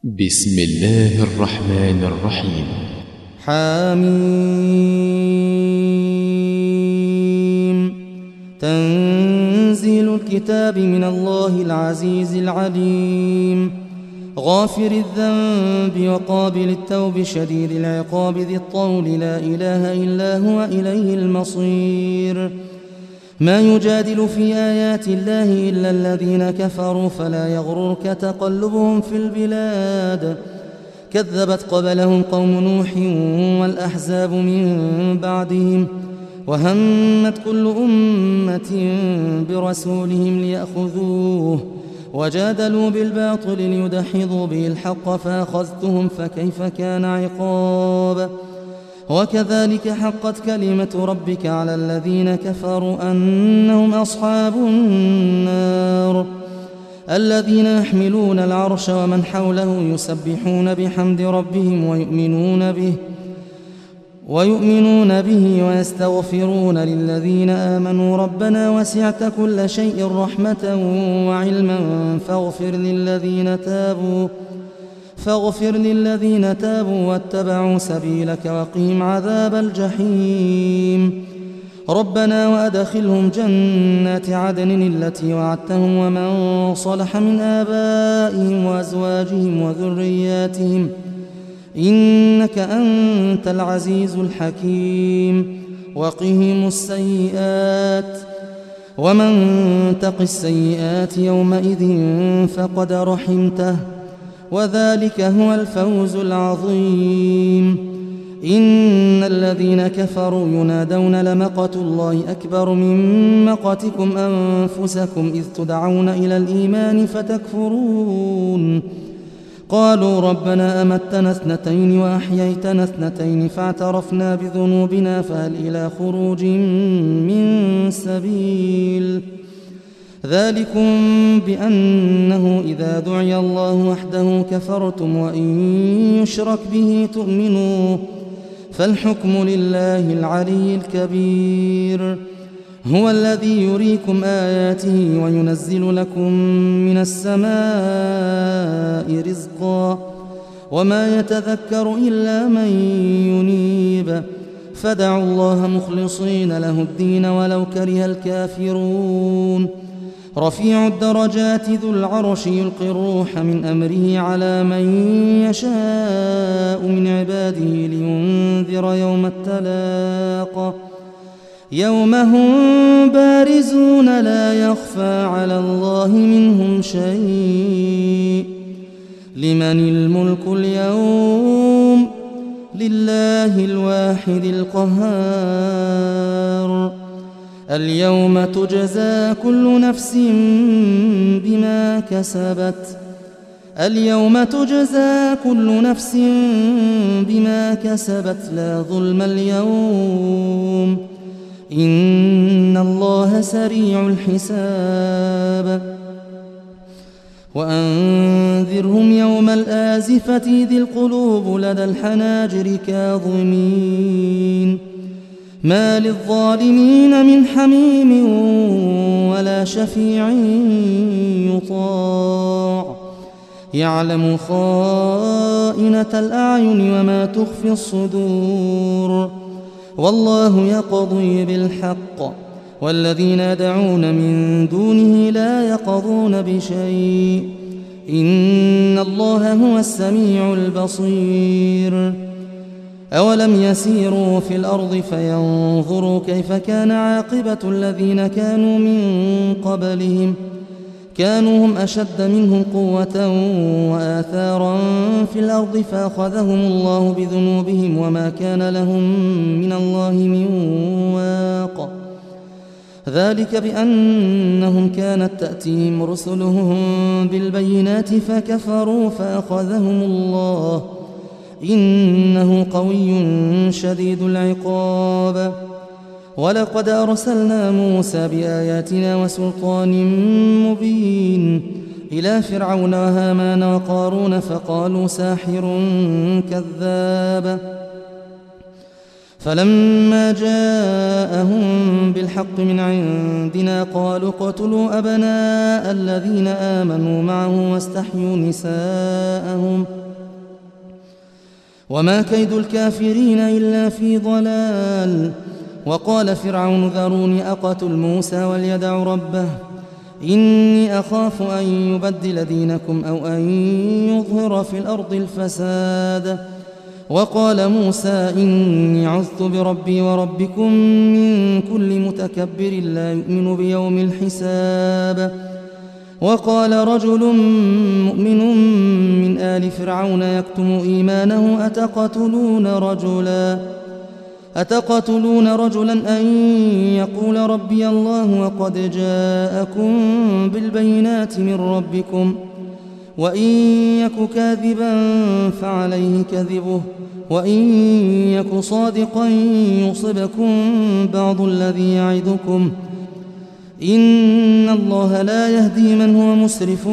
بسم الله الرحمن الرحيم. حميم. تنزيل الكتاب من الله العزيز العليم، غافر الذنب وقابل التوب شديد العقاب ذي الطول، لا إله إلا هو إليه المصير. ما يجادل في آيات الله إلا الذين كفروا، فلا يغررك تقلبهم في البلاد. كذبت قبلهم قوم نوح والأحزاب من بعدهم، وهمت كل أمة برسولهم ليأخذوه، وجادلوا بالباطل ليدحضوا به الحق، فأخذتهم فكيف كان عقاب. وكذلك حقت كلمة ربك على الذين كفروا أنهم أصحاب النار. الذين يحملون العرش ومن حوله يسبحون بحمد ربهم ويؤمنون به ويستغفرون للذين آمنوا ربنا وسعت كل شيء رحمة وعلما فاغفر للذين تابوا واتبعوا سبيلك وقهم عذاب الجحيم. ربنا وأدخلهم جنات عدن التي وعدتهم ومن صلح من آبائهم وأزواجهم وذرياتهم إنك أنت العزيز الحكيم. وقهم السيئات، ومن تق السيئات يومئذ فقد رحمته، وذلك هو الفوز العظيم. إن الذين كفروا ينادون لمقت الله أكبر من مقتكم أنفسكم إذ تدعون إلى الإيمان فتكفرون. قالوا ربنا أمتنا اثنتين وأحييتنا اثنتين فاعترفنا بذنوبنا فهل إلى خروج من سبيل. ذلكم بأنه إذا دعي الله وحده كفرتم وإن يشرك به تؤمنوا، فالحكم لله العلي الكبير. هو الذي يريكم آياته وينزل لكم من السماء رزقا، وما يتذكر إلا من ينيب، فدعوا الله مخلصين له الدين ولو كره الكافرون. رفيع الدرجات ذو العرش يلقي الروح من أمره على من يشاء من عباده لينذر يوم التلاق، يوم هم بارزون لا يخفى على الله منهم شيء. لمن الملك اليوم؟ لله الواحد القهار. اليوم تجزى كل نفس بما كسبت لا ظلم اليوم، إن الله سريع الحساب. وأنذرهم يوم الآزفة إذ القلوب لدى الحناجر كاظمين، ما للظالمين من حميم ولا شفيع يطاع، يعلم خائنة الأعين وما تخفي الصدور، والله يقضي بالحق، والذين يدعون من دونه لا يقضون بشيء، إن الله هو السميع البصير. أولم يسيروا في الأرض فينظروا كيف كان عاقبة الذين كانوا من قبلهم، كانوا هم أشد منهم قوة وآثارا في الأرض فأخذهم الله بذنوبهم وما كان لهم من الله من واق. ذلك بأنهم كانت تأتيهم رسلهم بالبينات فكفروا فأخذهم الله، إنه قوي شديد العقاب. ولقد أرسلنا موسى بآياتنا وسلطان مبين إلى فرعون وهامان وقارون فقالوا ساحر كذاب، فلما جاءهم بالحق من عندنا قالوا اقتلوا أبناء الذين آمنوا معه واستحيوا نساءهم وما كيد الكافرين إلا في ضلال. وقال فرعون ذروني أقتل موسى وليدع ربه إني أخاف أن يبدل دينكم أو أن يظهر في الأرض الفساد. وقال موسى إني عذت بربي وربكم من كل متكبر لا يؤمن بيوم الحساب. وقال رجل مؤمن من آل فرعون يكتم إيمانه أتقتلون رجلا أن يقول ربي الله وقد جاءكم بالبينات من ربكم وإن يك كاذبا فعليه كذبه وإن يك صادقا يصبكم بعض الذي يعدكم إن الله لا يهدي من هو مسرف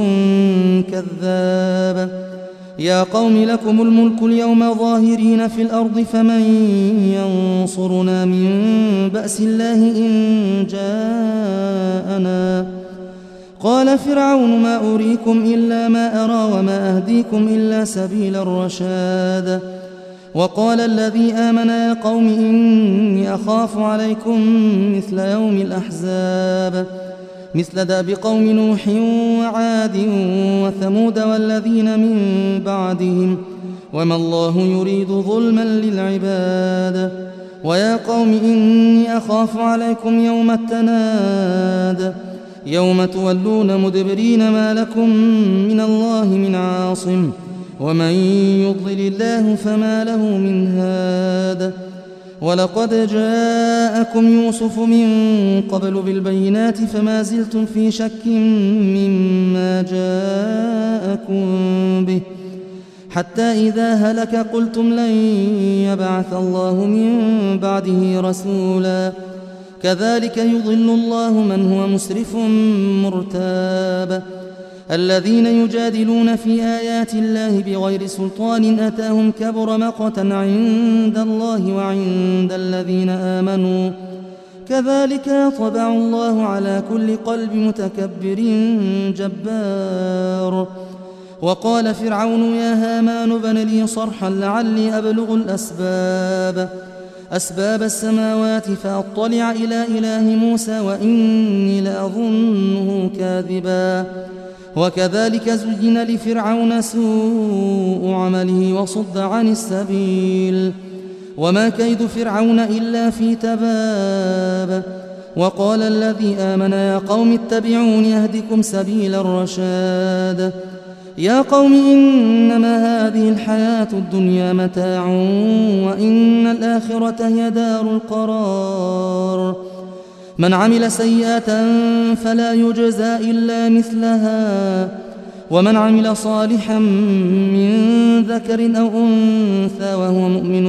كذاب. يا قوم لكم الملك اليوم ظاهرين في الأرض فمن ينصرنا من بأس الله إن جاءنا. قال فرعون ما أريكم إلا ما أرى وما أهديكم إلا سبيل الرشاد. وقال الذي آمن يا قوم إني أخاف عليكم مثل يوم الأحزاب مثل داب قوم نوح وعاد وثمود والذين من بعدهم وما الله يريد ظلما للعباد. ويا قوم إني أخاف عليكم يوم التناد يوم تولون مدبرين ما لكم من الله من عاصم ومن يضلل الله فما له من هاد. ولقد جاءكم يوسف من قبل بالبينات فما زلتم في شك مما جاءكم به حتى إذا هلك قلتم لن يبعث الله من بعده رسولا. كذلك يضل الله من هو مسرف مرتاب. الذين يجادلون في آيات الله بغير سلطان أتاهم كبر مقتا عند الله وعند الذين آمنوا كذلك يطبع الله على كل قلب متكبر جبار. وقال فرعون يا هامان ابن لي صرحا لعلي أبلغ أسباب السماوات فأطلع إلى إله موسى وإني لأظنه كاذبا. وكذلك زين لفرعون سوء عمله وصد عن السبيل وما كيد فرعون إلا في تباب. وقال الذي آمن يا قوم اتبعون يهدكم سبيل الرشاد. يا قوم إنما هذه الحياة الدنيا متاع وإن الآخرة هي دار القرار. من عمل سيئة فلا يجزى إلا مثلها ومن عمل صالحا من ذكر أو أنثى وهو مؤمن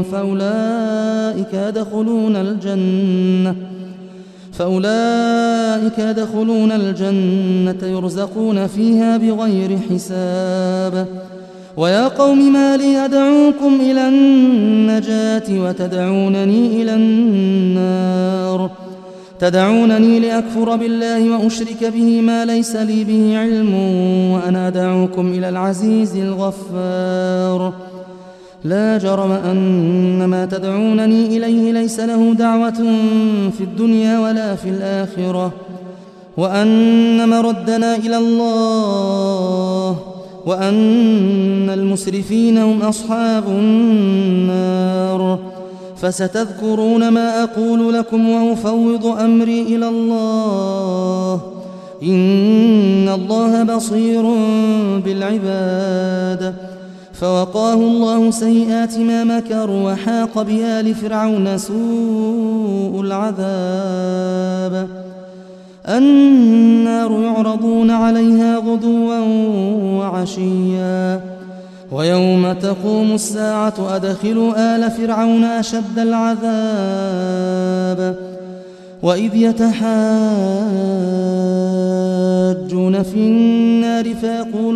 فأولئك يدخلون الجنة يرزقون فيها بغير حساب. ويا قوم ما لي أدعوكم إلى النجاة وتدعونني إلى النار تدعونني لأكفر بالله وأشرك به ما ليس لي به علم وأنا أدعوكم إلى العزيز الغفار. لا جرم أن ما تدعونني إليه ليس له دعوة في الدنيا ولا في الآخرة وأن مردنا إلى الله وأن المسرفين هم أصحاب النار. فستذكرون ما أقول لكم وأفوض أمري إلى الله إن الله بصير بالعباد. فوقاه الله سيئات ما مكروا وحاق بآل فرعون سوء العذاب. النار يعرضون عليها غدوا وعشيا ويوم تقوم الساعة أدخلوا آل فرعون أشد العذاب. وإذ يتحاجون في النار فيقول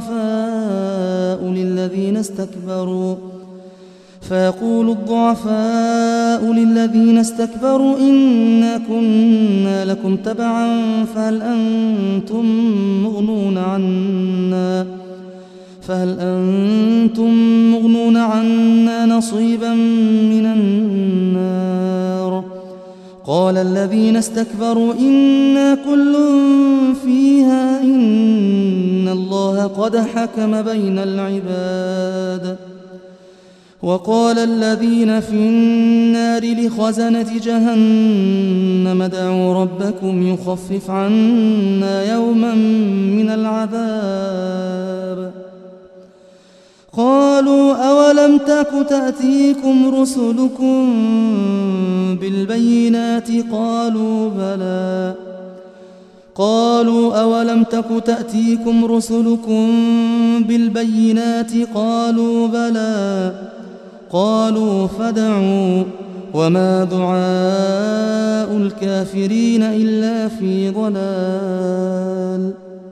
الضعفاء للذين استكبروا إنا كنا لكم تبعا فهل أنتم مغنون عنا نصيبا من النار. قال الذين استكبروا إنا كل فيها إن الله قد حكم بين العباد. وقال الذين في النار لخزنة جهنم ادعوا ربكم يخفف عنا يوما من العذاب. قالوا أولم تك تأتيكم رسلكم بالبينات قالوا أولم تك تأتيكم رسلكم بالبينات قالوا بلى قالوا فادعوا وما دعاء الكافرين إلا في ضلال.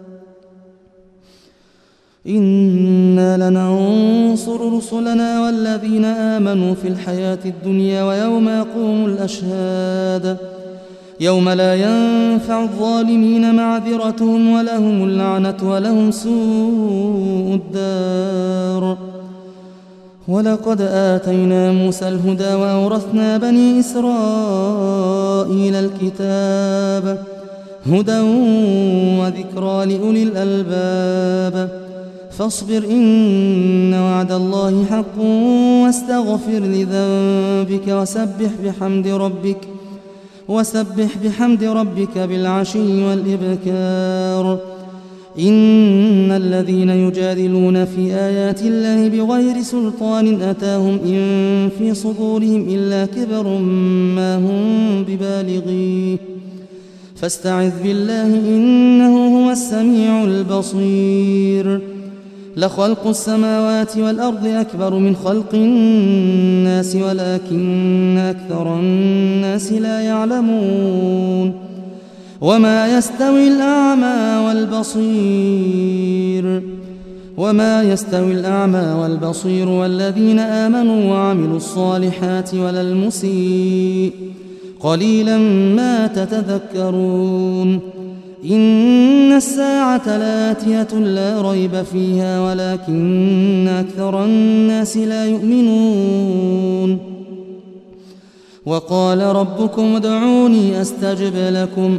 إنا لننصر رسلنا والذين آمنوا في الحياة الدنيا ويوم يقوم الأشهاد يوم لا ينفع الظالمين معذرتهم ولهم اللعنة ولهم سوء الدار. ولقد آتينا موسى الهدى وأورثنا بني إسرائيل الكتاب هدى وذكرى لأولي الألباب. فاصبر إن وعد الله حق واستغفر لذنبك وسبح بحمد ربك بالعشي والإبكار. إن الذين يجادلون في آيات الله بغير سلطان أتاهم إن في صدورهم إلا كبر ما هم ببالغيه فاستعذ بالله إنه هو السميع البصير. لخلق السماوات والأرض أكبر من خلق الناس ولكن أكثر الناس لا يعلمون. وما يستوي الأعمى والبصير والذين آمنوا وعملوا الصالحات ولا المسيء قليلا ما تتذكرون. إن الساعة لآتية لا ريب فيها ولكن أكثر الناس لا يؤمنون. وقال ربكم ادعوني أستجب لكم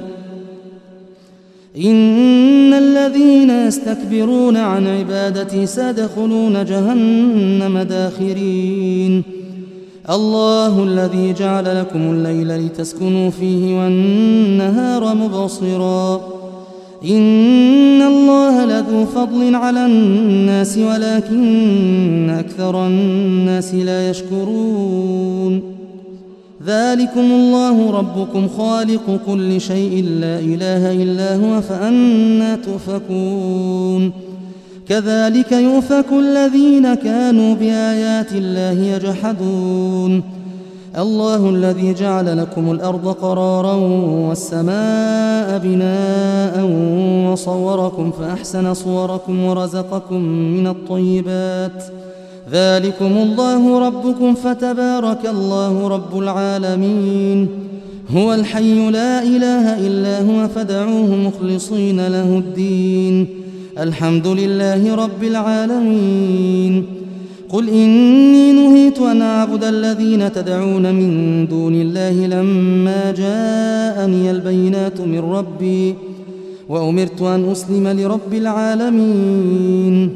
إن الذين يستكبرون عن عبادتي سيدخلون جهنم داخرين. الله الذي جعل لكم الليل لتسكنوا فيه والنهار مبصرا إن الله لذو فضل على الناس ولكن أكثر الناس لا يشكرون. ذلكم الله ربكم خالق كل شيء لا إله إلا هو فأنى تؤفكون. كذلك يؤفك الذين كانوا بآيات الله يجحدون. الله الذي جعل لكم الأرض قرارا والسماء بناء وصوركم فأحسن صوركم ورزقكم من الطيبات. ذلكم الله ربكم فتبارك الله رب العالمين. هو الحي لا إله إلا هو فادعوه مخلصين له الدين. الحمد لله رب العالمين. قل إني نهيت أن أعبد الذين تدعون من دون الله لما جاءني البينات من ربي وأمرت أن أسلم لرب العالمين.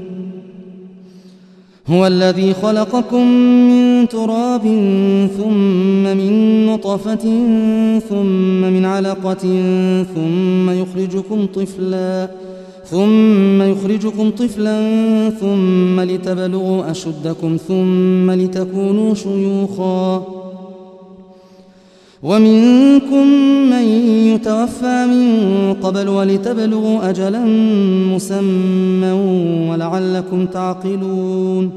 هو الذي خلقكم من تراب ثم من نطفة ثم من علقة ثم يخرجكم طفلا ثم لتبلغوا أشدكم ثم لتكونوا شيوخا ومنكم من يتوفى من قبل ولتبلغوا أجلا مسمى ولعلكم تعقلون.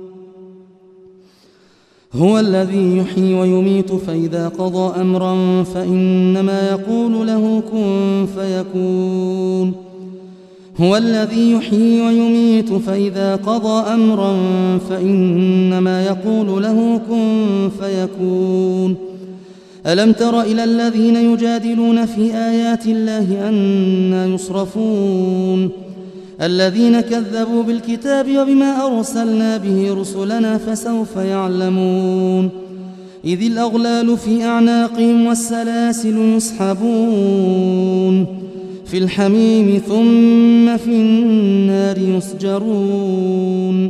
هو الذي يحيي ويميت فإذا قضى أمرا فإنما يقول له كن فيكون. هو الذي يحيي ويميت فإذا قضى أمرا فإنما يقول له كن فيكون. ألم تر إلى الذين يجادلون في آيات الله أنى يصرفون الذين كذبوا بالكتاب وبما أرسلنا به رسلنا فسوف يعلمون إذ الأغلال في أعناقهم والسلاسل يسحبون في الحميم ثم في النار يسجرون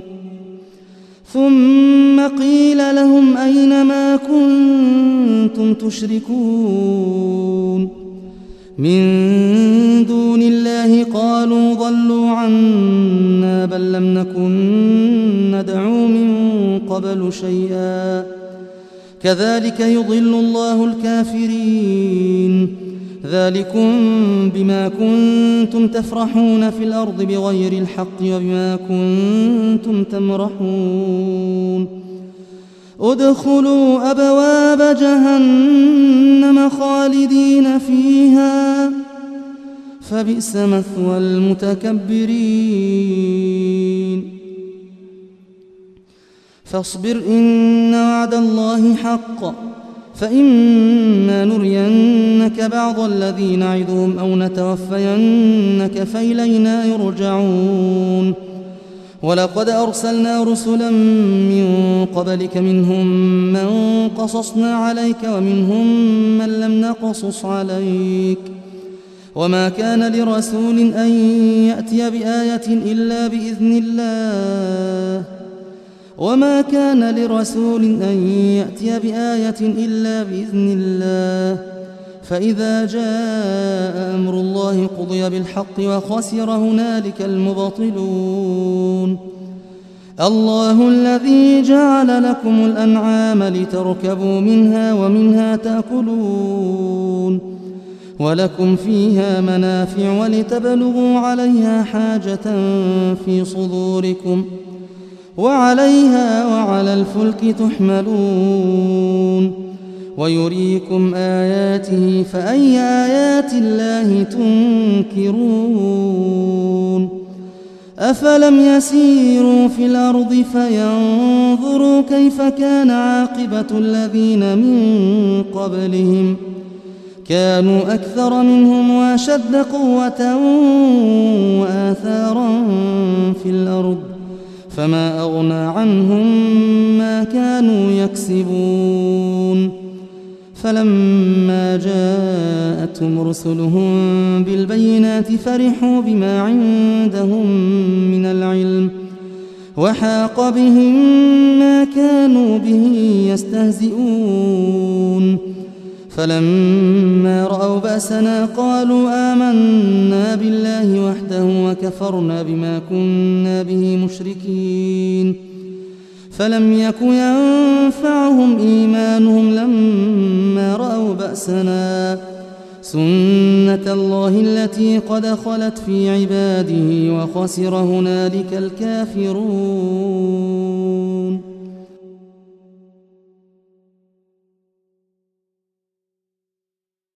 ثم قيل لهم أين ما كنتم تشركون من دون الله قالوا ضلوا عنا بل لم نكن ندعو من قبل شيئا كذلك يضل الله الكافرين ذلكم بما كنتم تفرحون في الأرض بغير الحق وبما كنتم تمرحون ادخلوا أبواب جهنم خالدين فيها فبئس مثوى المتكبرين فاصبر إن وعد الله حق فإما نرينك بعض الذي نعدهم أو نتوفينك فإلينا يرجعون ولقد أرسلنا رسلا من قبلك منهم من قصصنا عليك ومنهم من لم نقصص عليك وما كان لرسول أن يأتي بآية إلا بإذن الله وما كان لرسول أن يأتي بآية إلا بإذن الله فإذا جاء أمر الله قضي بالحق وخسر هنالك المبطلون الله الذي جعل لكم الأنعام لتركبوا منها ومنها تأكلون ولكم فيها منافع ولتبلغوا عليها حاجة في صدوركم وعليها وعلى الفلك تحملون ويريكم آياته فأي آيات الله تنكرون أفلم يسيروا في الأرض فينظروا كيف كان عاقبة الذين من قبلهم كانوا أكثر منهم وأشد قوة وآثارا في الأرض فما أغنى عنهم ما كانوا يكسبون فلما جاءتهم رسلهم بالبينات فرحوا بما عندهم من العلم وحاق بهم ما كانوا به يستهزئون فلما رأوا بأسنا قالوا آمنا بالله وحده وكفرنا بما كنا به مشركين فلم يك ينفعهم إيمانهم لما رأوا بأسنا سنة الله التي قد خلت في عباده وخسر هنالك الكافرون